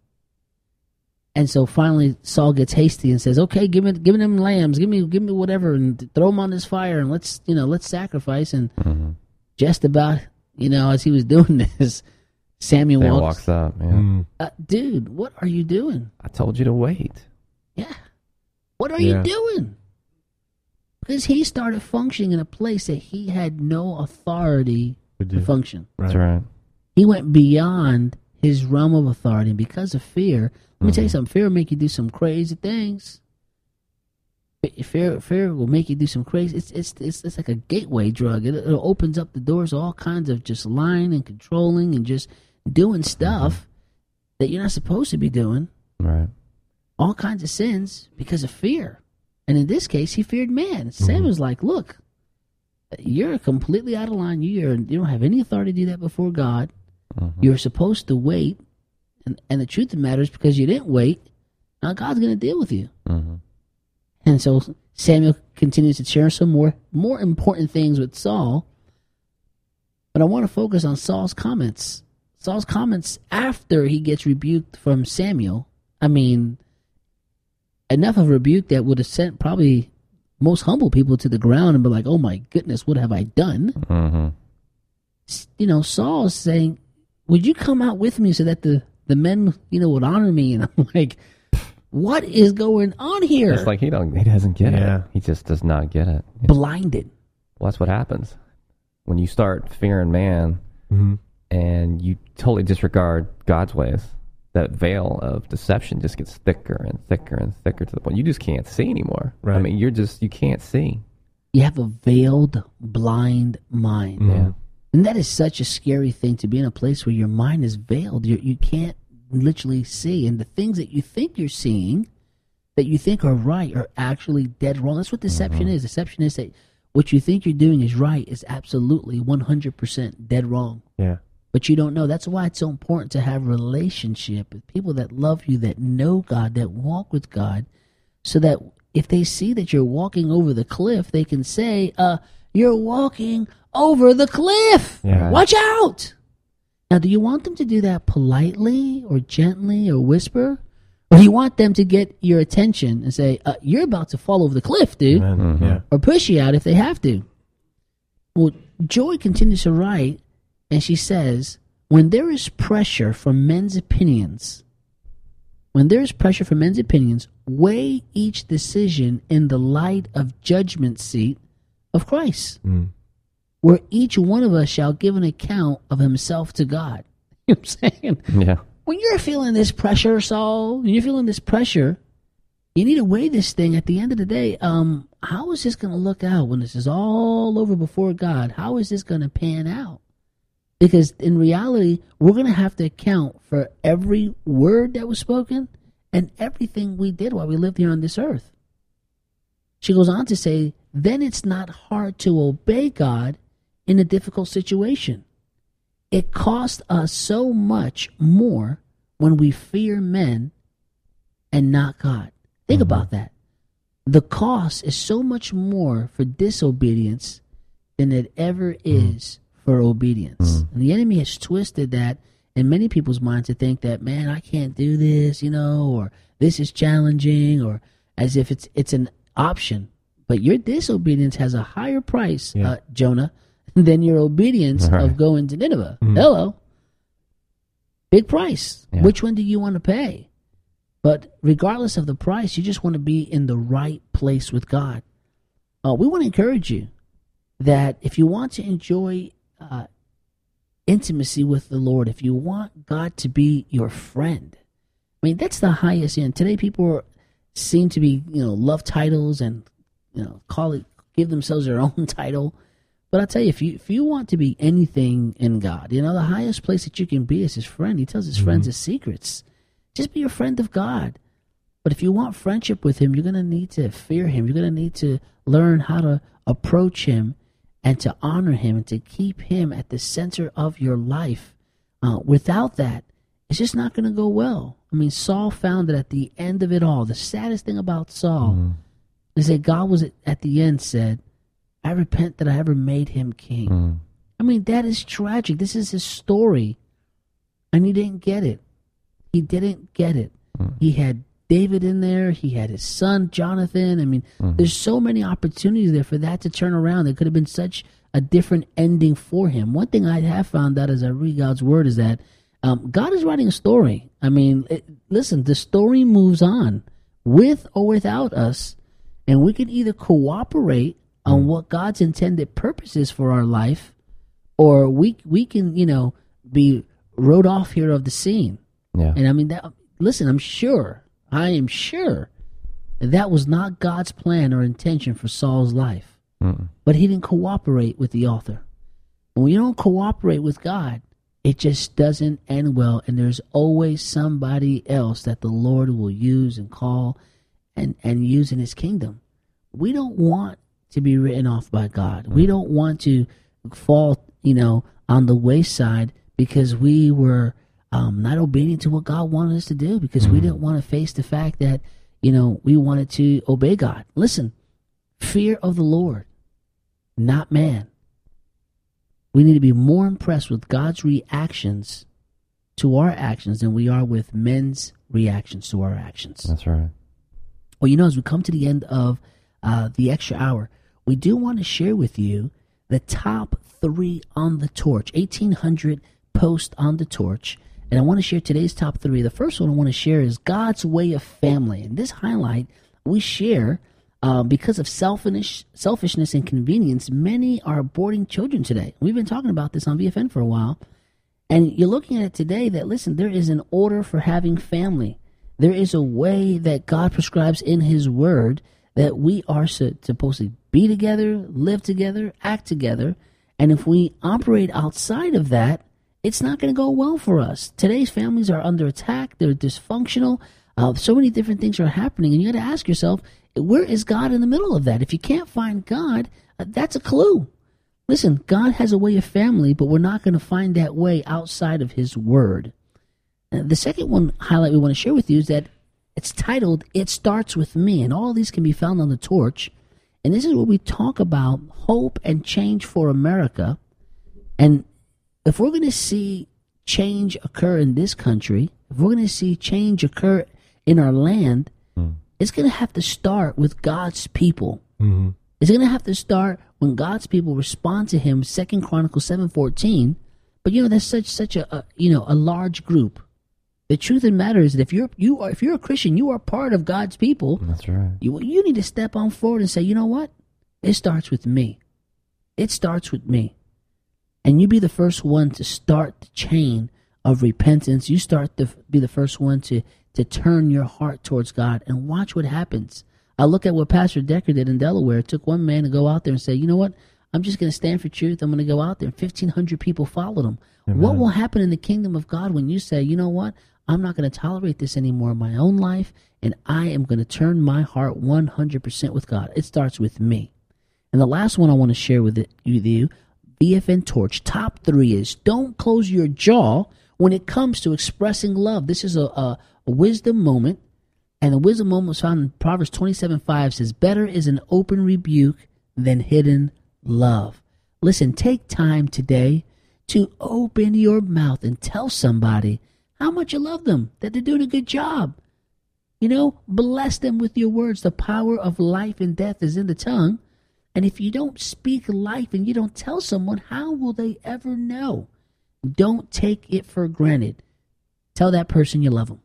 And so finally, Saul gets hasty and says, "Okay, give me them lambs, give me whatever, and throw them on this fire, and let's sacrifice." And just about, as he was doing this, Samuel walks up. Yeah. Dude, what are you doing? I told you to wait. Yeah, what are you doing? Because he started functioning in a place that he had no authority to function. Right. That's right. He went beyond his realm of authority, and because of fear. Let me tell you something. Fear will make you do some crazy things. Fear will make you do some crazy. It's like a gateway drug. It opens up the doors to all kinds of just lying and controlling and just doing stuff that you're not supposed to be doing. Right. All kinds of sins because of fear. And in this case, he feared man. Samuel's like, look, you're completely out of line. You don't have any authority to do that before God. You're supposed to wait. And the truth of the matter is, because you didn't wait, now God's going to deal with you. And so Samuel continues to share some more important things with Saul. But I want to focus on Saul's comments. Saul's comments after he gets rebuked from Samuel. I mean, enough of rebuke that would have sent probably most humble people to the ground and be like, oh my goodness, what have I done? Saul is saying, would you come out with me so that the men, would honor me? And I'm like, what is going on here? It's like he doesn't get it. He just does not get it. Blinded. Well, that's what happens when you start fearing man and you totally disregard God's ways. That veil of deception just gets thicker and thicker and thicker to the point you just can't see anymore. Right. I mean, you can't see. You have a veiled, blind mind. Yeah. And that is such a scary thing, to be in a place where your mind is veiled. You can't literally see. And the things that you think you're seeing, that you think are right, are actually dead wrong. That's what deception is. Deception is that what you think you're doing is right is absolutely 100% dead wrong. Yeah. But you don't know. That's why it's so important to have a relationship with people that love you, that know God, that walk with God, so that if they see that you're walking over the cliff, they can say, you're walking over the cliff. Yeah. Watch out. Now, do you want them to do that politely or gently or whisper? Or do you want them to get your attention and say, you're about to fall over the cliff, dude? Yeah. Or push you out if they have to? Well, Joy continues to write, and she says, when there is pressure from men's opinions, weigh each decision in the light of judgment seat of Christ, where each one of us shall give an account of himself to God. You know what I'm saying? Yeah. When you're feeling this pressure, Saul, when you're feeling this pressure, you need to weigh this thing at the end of the day. How is this going to look out when this is all over before God? How is this going to pan out? Because in reality, we're going to have to account for every word that was spoken and everything we did while we lived here on this earth. She goes on to say, then it's not hard to obey God in a difficult situation. It costs us so much more when we fear men and not God. Think about that. The cost is so much more for disobedience than it ever is for obedience. And the enemy has twisted that in many people's minds to think that, man, I can't do this, or this is challenging, or as if it's an option. But your disobedience has a higher price, Jonah, than your obedience of going to Nineveh. Hello. Big price. Yeah. Which one do you want to pay? But regardless of the price, you just want to be in the right place with God. We want to encourage you that if you want to enjoy intimacy with the Lord, if you want God to be your friend, I mean, that's the highest end. Today, people seem to be, love titles and, give themselves their own title. But I'll tell you, if you want to be anything in God, the highest place that you can be is his friend. He tells his friends his secrets. Just be a friend of God. But if you want friendship with him, you're going to need to fear him. You're going to need to learn how to approach him and to honor him and to keep him at the center of your life. Without that, it's just not going to go well. I mean, Saul found that at the end of it all, the saddest thing about Saul is that God was at the end said, I repent that I ever made him king. I mean, that is tragic. This is his story. And he didn't get it. He didn't get it. He had David in there. He had his son, Jonathan. I mean, there's so many opportunities there for that to turn around. There could have been such a different ending for him. One thing I have found out as I read God's word is that God is writing a story. I mean, listen, the story moves on with or without us. And we can either cooperate on what God's intended purpose is for our life, or we can, be wrote off here of the scene. Yeah. And I mean, listen, I am sure that was not God's plan or intention for Saul's life. But he didn't cooperate with the author. And when you don't cooperate with God, it just doesn't end well. And there's always somebody else that the Lord will use and call and use in his kingdom. We don't want to be written off by God. We don't want to fall, on the wayside because we were not obedient to what God wanted us to do, because we didn't want to face the fact that, we wanted to obey God. Listen, fear of the Lord, not man. We need to be more impressed with God's reactions to our actions than we are with men's reactions to our actions. That's right. Well, as we come to the end of the extra hour, we do want to share with you the top 3 on the torch, 1,800 posts on the torch. And I want to share today's top 3. The first one I want to share is God's way of family. And this highlight we share because of selfishness and convenience. Many are aborting children today. We've been talking about this on VFN for a while. And you're looking at it today that, listen, there is an order for having family. There is a way that God prescribes in his word that we are supposed to be together, live together, act together. And if we operate outside of that, it's not going to go well for us. Today's families are under attack. They're dysfunctional. So many different things are happening. And you got to ask yourself, where is God in the middle of that? If you can't find God, that's a clue. Listen, God has a way of family, but we're not going to find that way outside of his word. The second one highlight we want to share with you is that it's titled, It Starts With Me. And all of these can be found on the torch. And this is where we talk about hope and change for America. And if we're going to see change occur in this country, if we're going to see change occur in our land, it's going to have to start with God's people. Mm-hmm. It's going to have to start when God's people respond to him, 2 Chronicles 7:14. But that's such a large group. The truth of the matter is that if you're a Christian, you are part of God's people. That's right. You need to step on forward and say, you know what? It starts with me. It starts with me. And you be the first one to start the chain of repentance. You be the first one to turn your heart towards God and watch what happens. I look at what Pastor Decker did in Delaware. It took one man to go out there and say, you know what? I'm just going to stand for truth. I'm going to go out there. 1,500 people followed him. Amen. What will happen in the kingdom of God when you say, you know what? I'm not going to tolerate this anymore in my own life, and I am going to turn my heart 100% with God. It starts with me. And the last one I want to share with you, VFN Torch, top 3 is don't close your jaw when it comes to expressing love. This is a wisdom moment, and the wisdom moment was found in Proverbs 27:5 says, better is an open rebuke than hidden love. Listen, take time today to open your mouth and tell somebody how much you love them, that they're doing a good job. Bless them with your words. The power of life and death is in the tongue. And if you don't speak life and you don't tell someone, how will they ever know? Don't take it for granted. Tell that person you love them.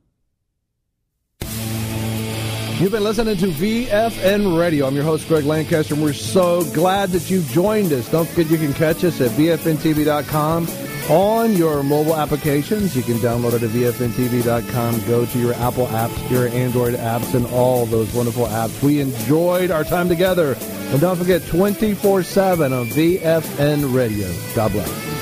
You've been listening to VFN Radio. I'm your host, Greg Lancaster, and we're so glad that you've joined us. Don't forget you can catch us at VFNTV.com on your mobile applications. You can download it at VFNTV.com. Go to your Apple apps, your Android apps, and all those wonderful apps. We enjoyed our time together. And don't forget, 24/7 on VFN Radio. God bless.